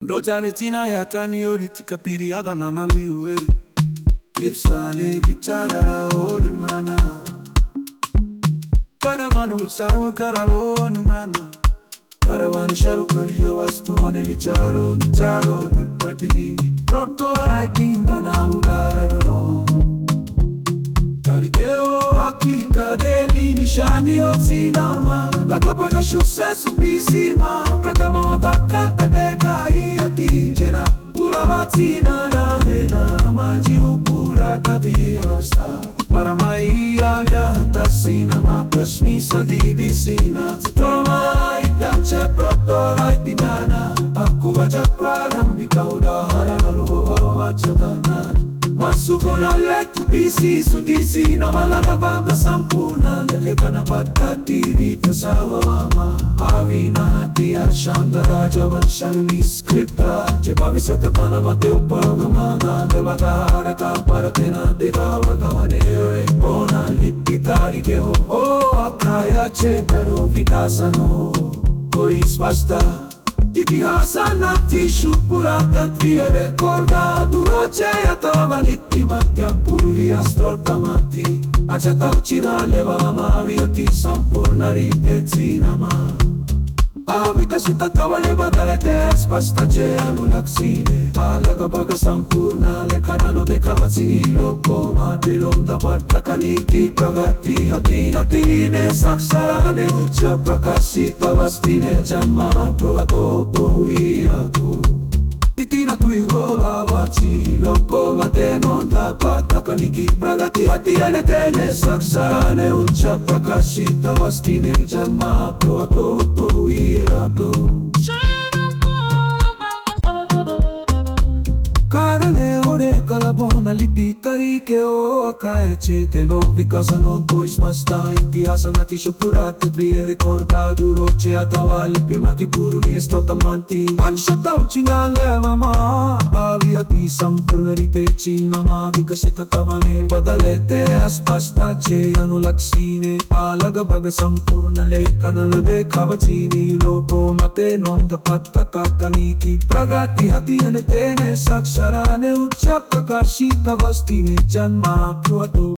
Ndojane tina ya tani yori tikapiri aga na mami uwe Gipsane gitara olu mana Paramanu saru karalo nu mana Paramanu sharu kuriyo wastu mane vicharo Ncharo nipati Roto haikinga na ungararo Karikeo hakika deli nishani osinama Lakapaga sucesso pisima Pratama wataka kadeka iati Jena pura vatina na hena Maji upura kabiosta Para maia vyata sina Mapasmi sa divisina Toma itache proto haitidana Aku baca pradam Ikaw dahara luho wacatana Masuko na leku pisi sudisi na malakabanga sampuna Leleka na pagkatiri kasawa mama Hawi na hati at siyang daraja Masyang niskripta Chebabi sa tapana mateo pagamana Debatahara ka para tinatirawa Kamanere Bona lipitari keho O akaya che pero vitasano Kois basta Itihasa na tishu purata Tria recorda Duroce atava littimattia Puri astortamati Acetaucina leva mavioti Sampurna ripetzinama Avita sitatava leva daletes Pastace anulaksine Alaga baga sampurna Lekanano de kavazilo Koma dilonda parta kaniki Pragati hatina tine Saksarane uccia prakasita Vastine jamma Provato iatu Titina tuigo lavacilo Koma te non da parta kaniki Pragati hatina tine Saksarane uccia prakasita Vastine jamma Provato iatu Karane ore kalabona lipitari ke o akae te lo vikasano tois masta Itihasa na tisho purate brie recordado Roce atawa lipimati puruni estotamanti Panshataw chingale mama Aviati sampurna ripeci mama Vikasita tamane badalete aspastace anulaksine Alaga baga sampurna leka na labe kavacini Lopo mate non dapat kakakaniki Pragati hati anetene saksa Sarane ucap kakasita vastine janma kuatu